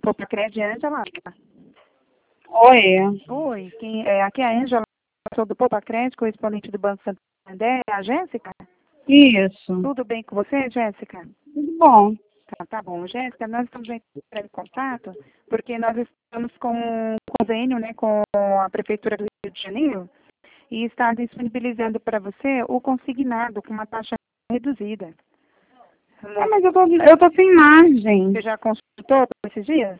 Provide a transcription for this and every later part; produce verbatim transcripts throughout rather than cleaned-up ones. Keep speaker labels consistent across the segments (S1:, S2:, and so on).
S1: Popacred, Ângela.
S2: Oi.
S1: Oi, quem, é, aqui é a Ângela, sou do Popacred, correspondente do Banco Santander. É a Jéssica?
S2: Isso.
S1: Tudo bem com você, Jéssica?
S2: Tudo bom.
S1: Tá, tá bom. Jéssica, nós estamos entrando em contato porque nós estamos com um convênio, né, com a Prefeitura do Rio de Janeiro e está disponibilizando para você o consignado com uma taxa reduzida.
S2: Ah, mas eu tô, eu tô sem margem.
S1: Você já consultou esses dias?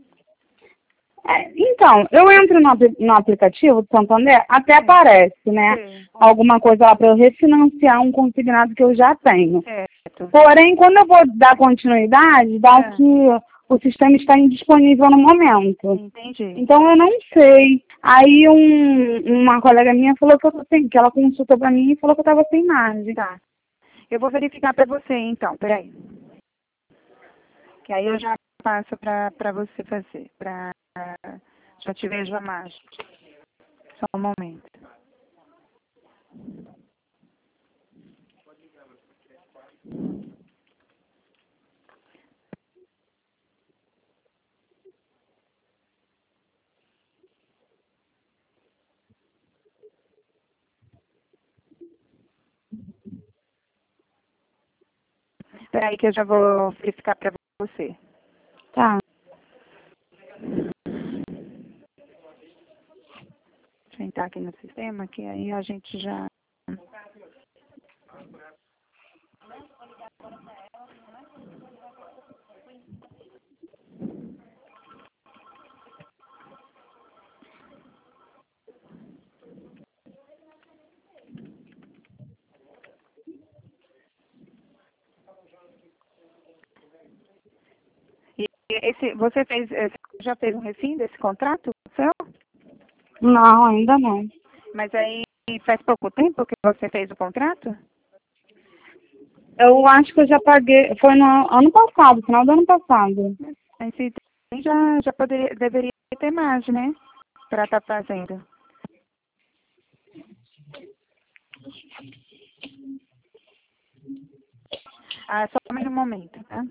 S2: É, então, eu entro no, apli- no aplicativo do Santander, até aparece, né?
S1: Sim.
S2: Alguma coisa lá para eu refinanciar um consignado que eu já tenho.
S1: Certo.
S2: Porém, quando eu vou dar continuidade, dá
S1: É.
S2: que o sistema está indisponível no momento.
S1: Entendi.
S2: Então eu não sei. Aí um, uma colega minha falou que eu tô sem, que ela consultou para mim e falou que eu estava sem margem.
S1: Tá. Eu vou verificar para você, então. Peraí. Que aí eu já passo para você fazer. Pra, já te vejo a margem. Só um momento. Peraí que eu já vou verificar para você.
S2: Tá.
S1: Deixa eu entrar aqui no sistema, que aí a gente já... E esse, você fez, eh, já fez um refim desse contrato seu?
S2: Não, ainda não.
S1: Mas aí faz pouco tempo que você fez o contrato?
S2: Eu acho que eu já paguei, foi no ano passado, final do ano passado.
S1: Aí se tem, já, já poderia, deveria ter mais, né? Para estar fazendo. Ah, só mais um momento, tá?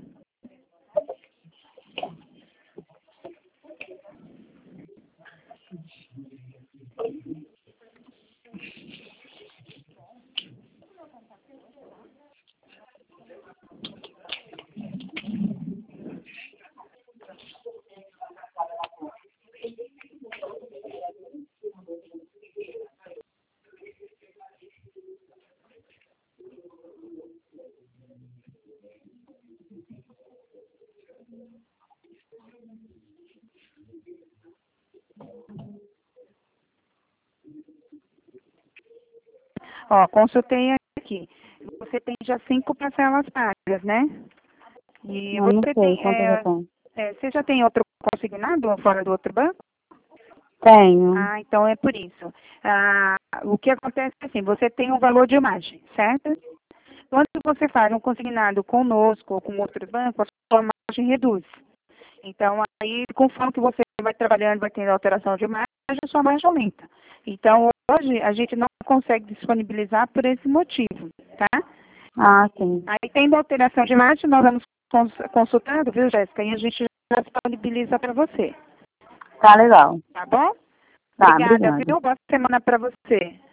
S1: Ó, consultei aqui. Você tem já cinco parcelas pagas, né? E
S2: Eu não
S1: você
S2: sei
S1: tem,
S2: quanto eu já
S1: é,
S2: tenho.
S1: é, você já tem outro consignado fora do outro banco?
S2: Tenho.
S1: Ah, então é por isso. Ah, o que acontece é assim, você tem um valor de margem, certo? Quando você faz um consignado conosco ou com outro banco, a sua margem reduz. Então, aí, conforme que você vai trabalhando, vai tendo alteração de margem, a sua margem aumenta. Então, hoje, a gente não consegue disponibilizar por esse motivo, tá?
S2: Ah, sim.
S1: Aí, tendo alteração de margem, nós vamos cons- consultando, viu, Jéssica? E a gente já disponibiliza para você,
S2: Tá legal.
S1: tá bom?
S2: Tá,
S1: Obrigada,
S2: obrigada.
S1: viu? Boa semana para você.